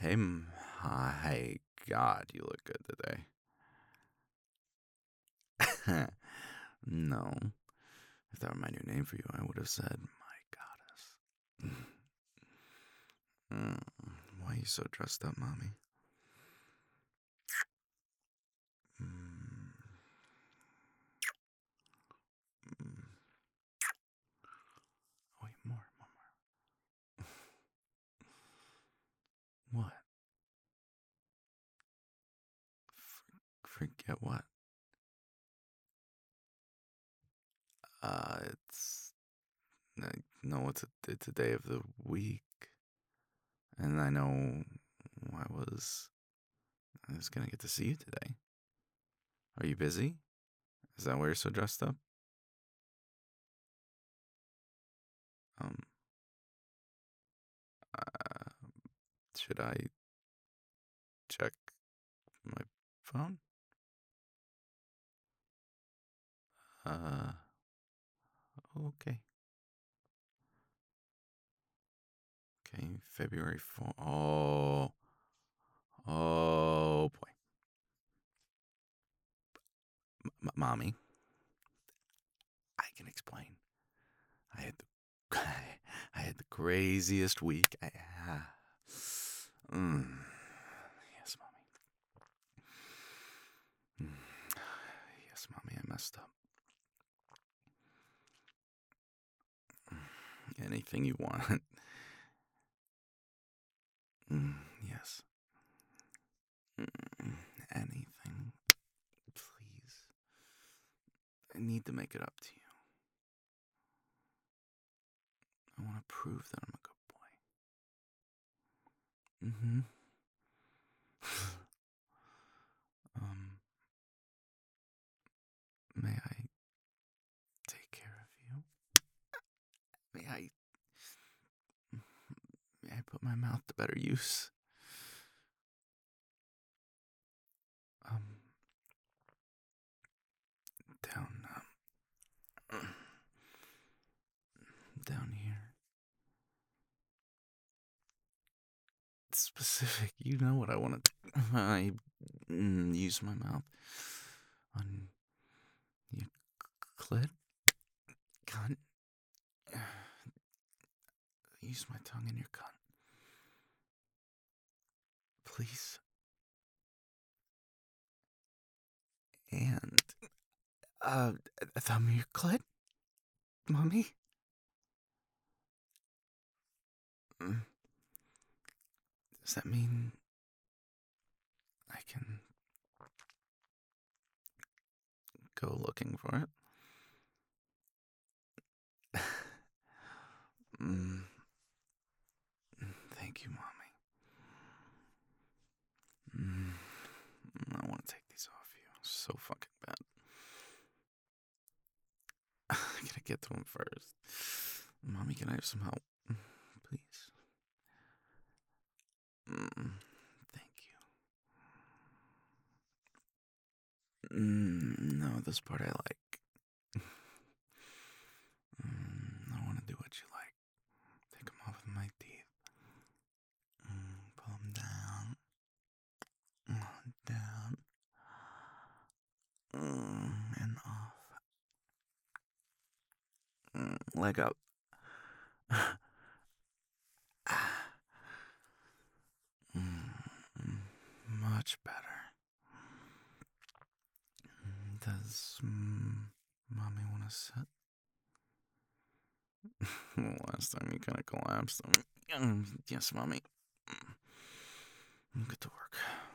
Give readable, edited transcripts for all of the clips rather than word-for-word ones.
Hey, hi, God, you look good today. No, if that were my new name for you, I would have said, my goddess. Mm, why are you so dressed up, mommy? Mm, mm. Wait, more. What? Forget what? It's no, it's a day of the week, and I was gonna get to see you today. Are you busy? Is that why you're so dressed up? Um, uh, should I check my phone? Uh, okay. Okay, February 4th. Oh boy. Mommy, I can explain. I had the, I had the craziest week. Yes, mommy. Mm, yes, mommy, I messed up. Anything you want. Mm, yes. Mm, anything, please. I need to make it up to you. I want to prove that I'm a good boy. Mm-hmm. um, may I take care of you? May I May I put my mouth to better use? Um, down, down here. Specific. You know what I want to. I use my mouth on your clit. Cunt. Use my tongue in your cunt. Please. And, thumb your clit, mommy. Mm, does that mean I can go looking for it? mm, thank you, mommy. Mm, I want to take these off you so fucking bad. I gotta get to him first. Mommy, can I have some help? Please. Thank you. No, this part I like. I want to do what you like. Take them off with my teeth. Pull them down. Down. And off. Leg up. Much better. Does mommy want to sit? Last time you kind of collapsed. Yes, mommy. Get to work.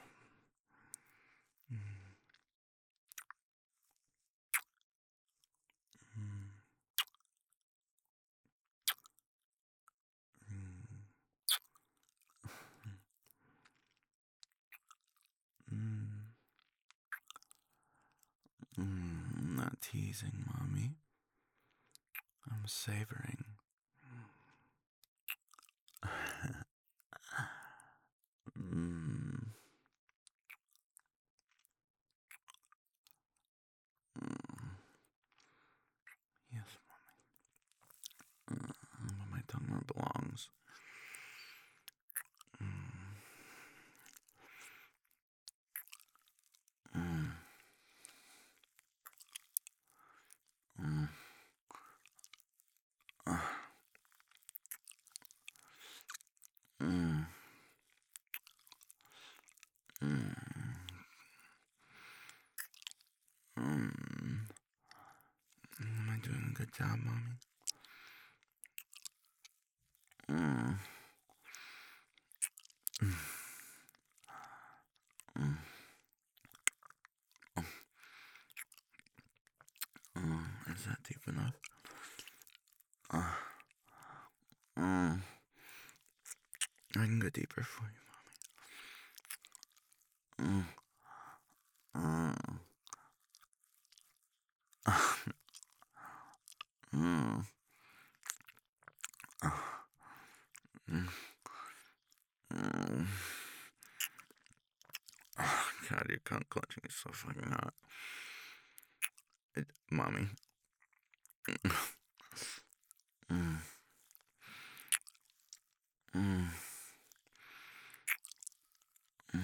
Not teasing, mommy. I'm savoring. mm, mm, yes, where my tongue where it belongs. Good job, mommy. Mm. Mm. Mm. Is that deep enough? Uh, mm. I can go deeper for you, mommy. Mm. Mm. Mm. Mm. God, your cunt clutching is so fucking hot. Mommy. Mm. Mm. Mm.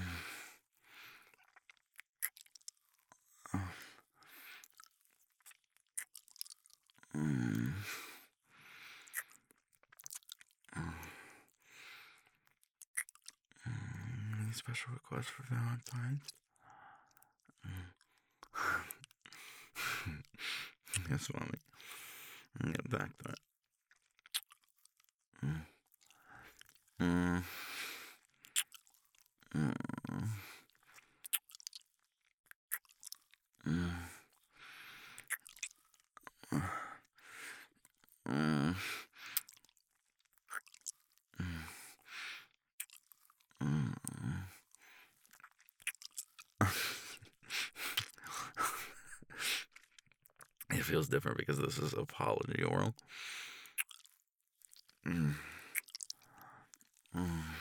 Mm. Any special requests for Valentine's? Yes, mommy. Get back to it. Mm. Mm. Mm. Mm. Mm. Mm. It feels different because this is apology oral. Mm. Mm.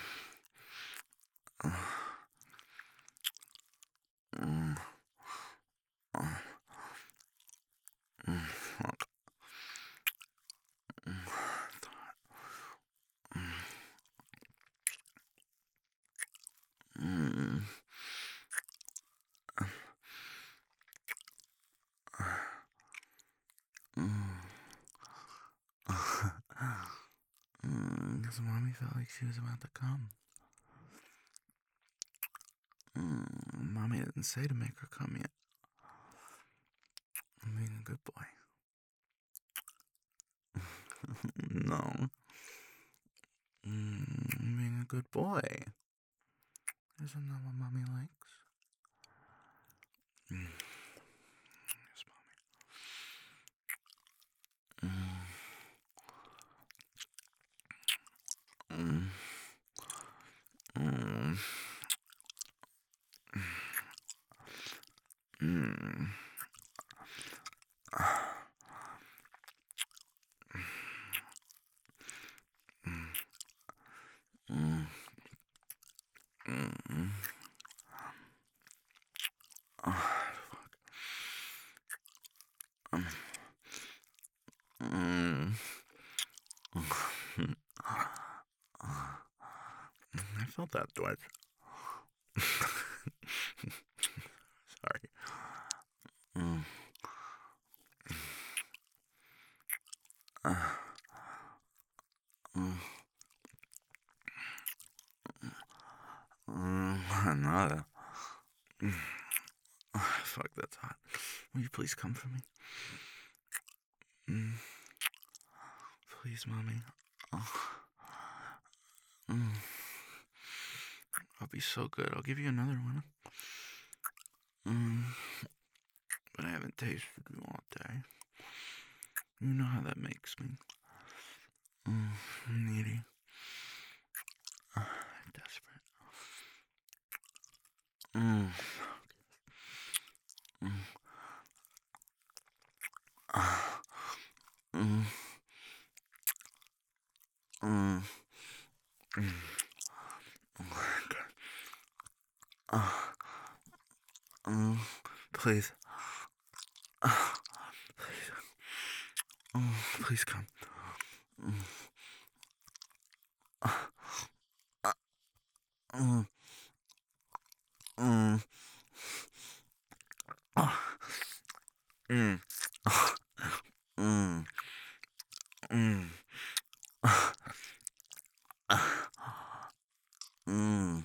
Mm. Mm. Fuck. Mm. Mm. Because mommy felt like she was about to come. Mommy didn't say to make her come yet. I'm being a good boy. No. I'm being a good boy. Isn't that what mommy likes? Yes, mommy. Mm. Mm. Mm. Mm. Mm. Fuck. Mm. I felt that, Dwight. Sorry. Mm. Mm. Nada. Fuck, that's hot. Will you please come for me? Mm. Please, mommy. Oh. Mm. I'll be so good. I'll give you another one. But I haven't tasted you all day. You know how that makes me. Needy. Desperate. Mm. Mm. Mm. Mm. Mm. Please. Please. Please come. Mm. Mm. Mm. Mm. Mm. Mm.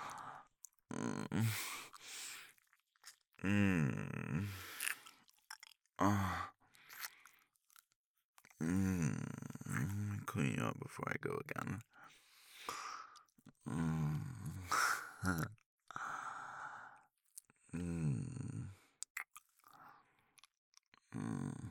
Mm. Mm. before I go again. Mm. Mm. Mm.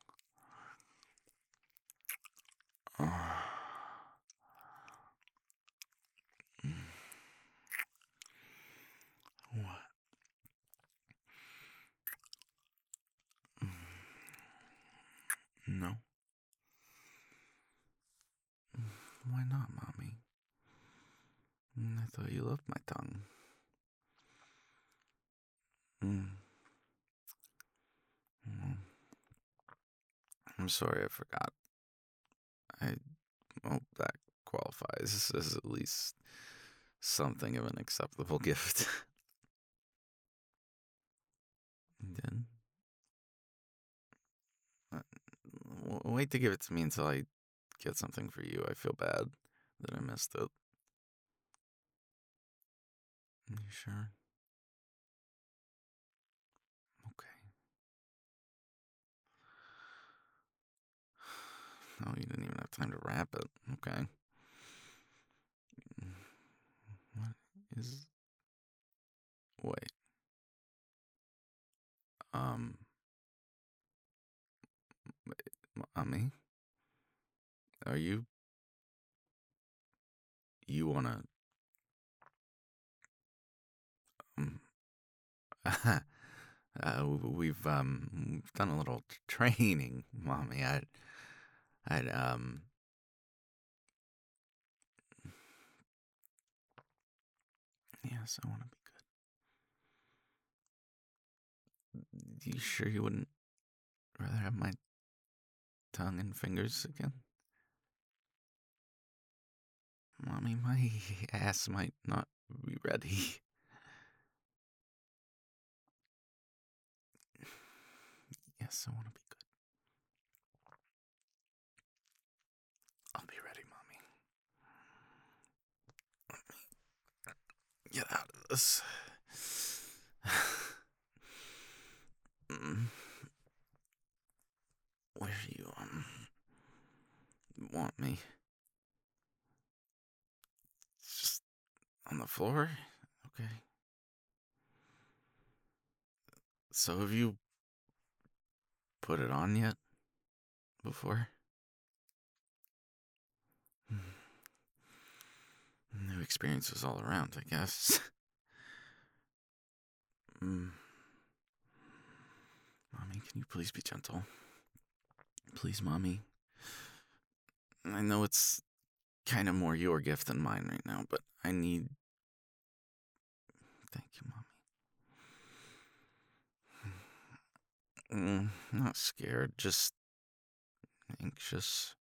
What? No. Why not, Mommy? I thought you loved my tongue. Mm. Mm. I'm sorry I forgot. I hope that qualifies as at least something of an acceptable gift. You did? Wait to give it to me until I get something for you. I feel bad that I missed it. You sure? Okay. Oh, you didn't even have time to wrap it. Okay. What is... Wait. Um... Mommy? Are you... You wanna... Um... we've done a little training, Mommy. I'd Yes, I want to be good. You sure you wouldn't rather have my tongue and fingers again? Mommy, my ass might not be ready. Yes, I want to be good. I'll be ready, Mommy. Get out of this. Where do you want me? It's just on the floor? Okay. So have you put it on yet? Before? New experiences all around, I guess. Mommy, can you please be gentle? Please, Mommy. I know it's kind of more your gift than mine right now, but I need... Thank you, Mommy. Not scared, just anxious.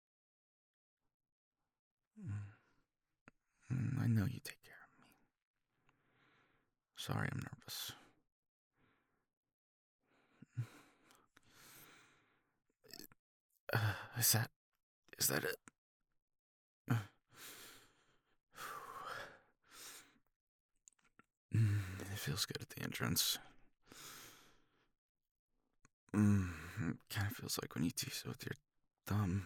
I know you take care of me. Sorry, I'm nervous. Is that it? It feels good at the entrance. It kind of feels like when you tease it with your thumb.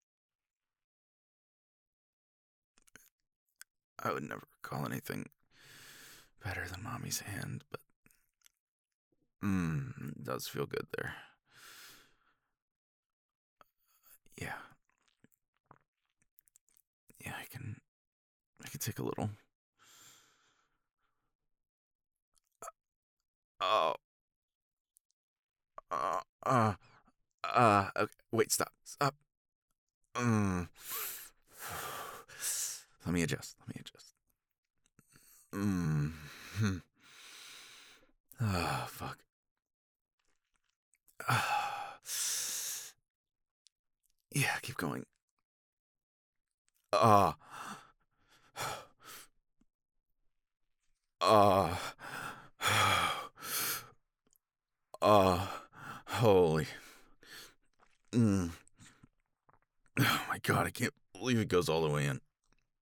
I would never call anything better than Mommy's hand, but it does feel good there. Yeah. Yeah, I can take a little. Oh. Okay. Wait, stop. Stop. Let me adjust. Ah, fuck. Yeah, keep going. Ah. Ah. Ah. Holy. Oh my god, I can't believe it goes all the way in.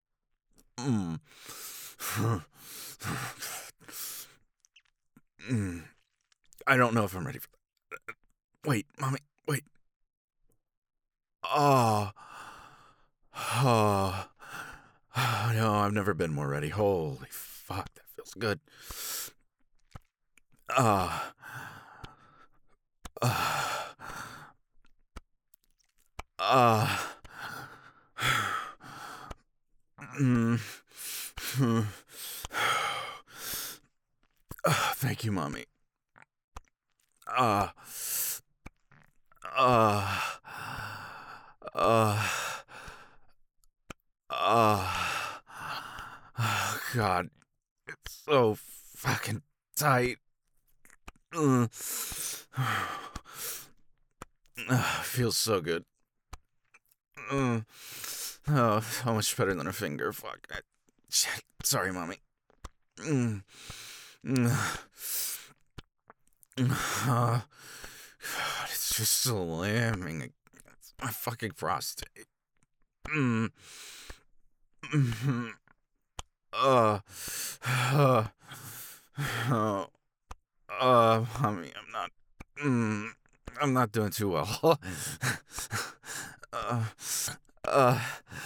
I don't know if I'm ready for that. Wait, Mommy, wait. Oh. Oh, no, I've never been more ready. Holy fuck, that feels good. Ah. Ah. Ah. Mm. Thank you, mommy. Ah. Ah. Ah. Ah. Oh, God. It's so fucking tight. Mm. Feels so good. Oh, so much better than a finger. Fuck. Shit. Sorry, mommy. Mm. Mm. God, it's just slamming against my fucking prostate. Mm. Mm. Uh. Uh. Mommy, I'm not doing too well. uh, uh,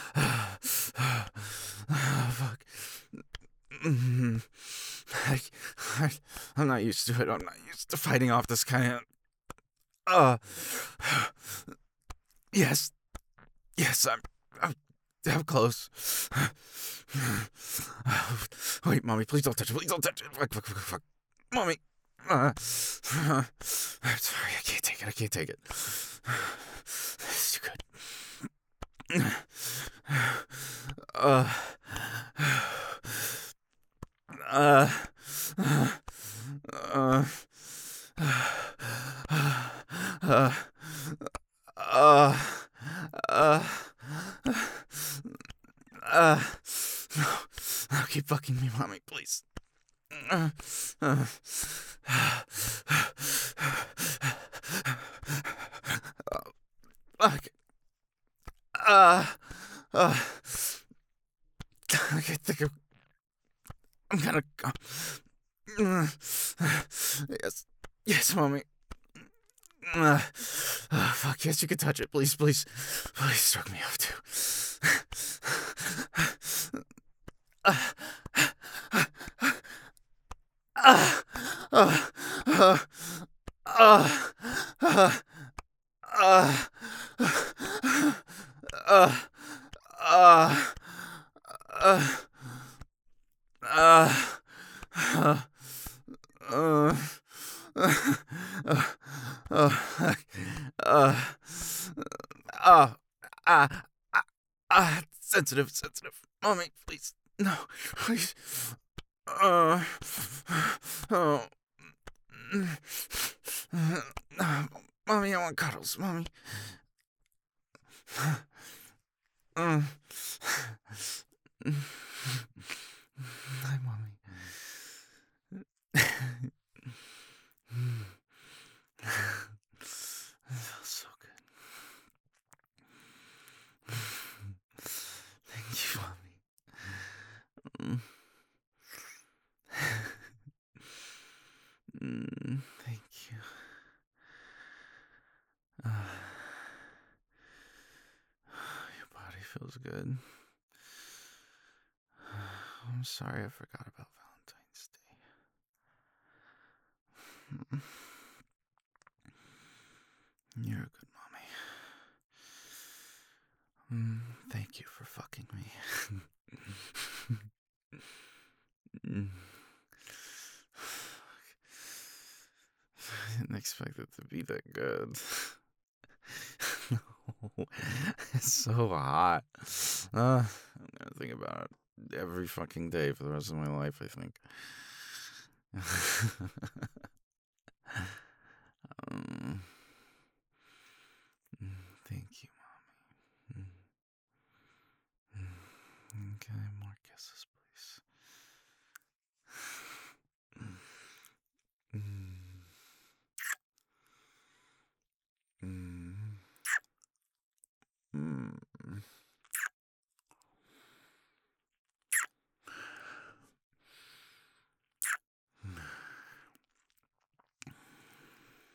fuck. Mm. I, I, I'm not used to it. I'm not used to fighting off this kind of. Uh. Yes. Yes, I'm close. Wait, mommy, please don't touch it. Please don't touch it. Fuck. Mommy. I'm sorry, I can't take it. I can't take it. It's too good. Uh, uh, uh, uh, uh, uh, uh, no, keep fucking me, mommy, please. Fuck. Uh, I think I'm gonna go. Yes. Yes, mommy. Fuck, yes, you can touch it. Please, please. Please stroke me off, too. Sensitive. Mommy, please. No, please. Uh, oh. Mommy, I want cuddles. Mommy. Hi, mommy. That feels so good. Thank you, mommy. Thank you. Your body feels good. I'm sorry I forgot about Valentine's Day. You're a good mommy. Thank you for fucking me. I didn't expect it to be that good. No, it's so hot. I'm gonna think about it every fucking day for the rest of my life, I think. um, Thank you, mommy. Okay, more kisses, please. Mm. Mm.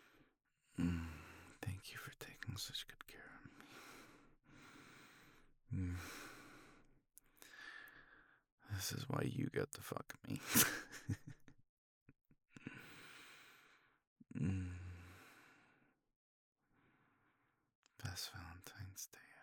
Mm. Thank you for taking such good care of me. Mm. This is why you get to fuck me. mm. Best Valentine's Day